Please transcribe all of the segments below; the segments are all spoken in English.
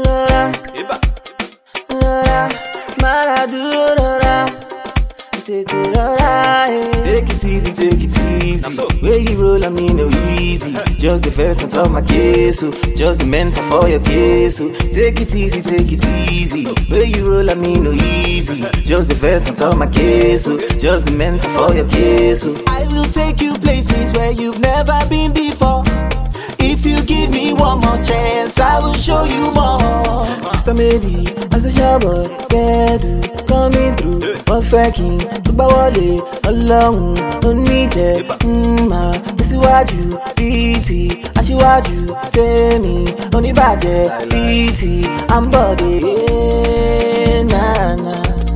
Take it easy, take it easy. Where you roll, I mean no easy. Just the first on top of my case, so just the mentor for your case, so take it easy, take it easy. Where you roll, I mean no easy. Just the first on top of my case, so just the mentor for your case, so I will take you places where you've never been before. If you give me one more chance, I will show you more. Mr. Medi, as a shabba, bedu, coming through, perfecting, to bawale, along, no need it, this is what you, BT, as you what you, tell me, only budget, BT, I'm body, na.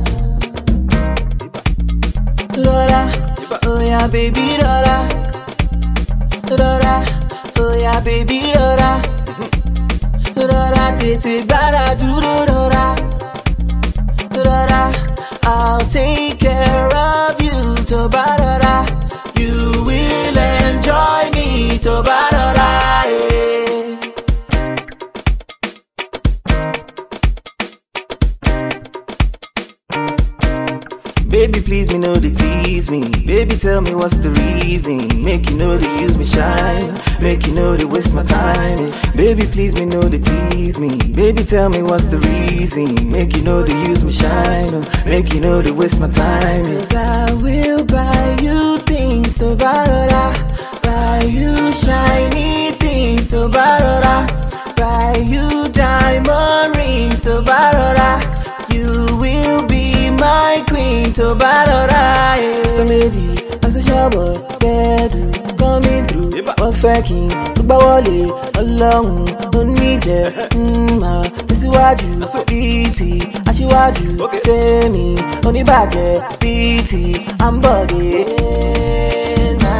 Rora, oh yeah, baby, Rora, Rora. Oh yeah, baby, rora, rora, tete, gara, duro, rora, rora. I'll take care of you, tobarora. You will enjoy me, tobarora. Baby, please me know they tease me. Baby, tell me what's the reason. Make you know they use me shine. Make you know they waste my time. Baby, please me know they tease me. Baby, tell me what's the reason. Make you know they use me shine. Make you know they waste my time. Cause I will buy you things, so barora. Buy you shiny things, so barora. Buy you diamond rings, so barora. You will be my queen, to barora. Somebody, as a shabba, bedu, coming through, perfecting, to bawale, along, no need it, this is what you, BT, as you what you, tell me, only budget, BT, I'm body, na.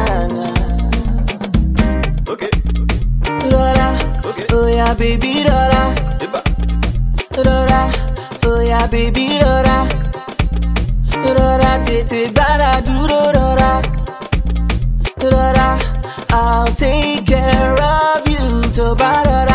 Rora, oh yeah, baby, rora, rora, oh yeah, baby, rora. Rora, tete, gara, duro, rora, rora. I'll take care of you, to barora.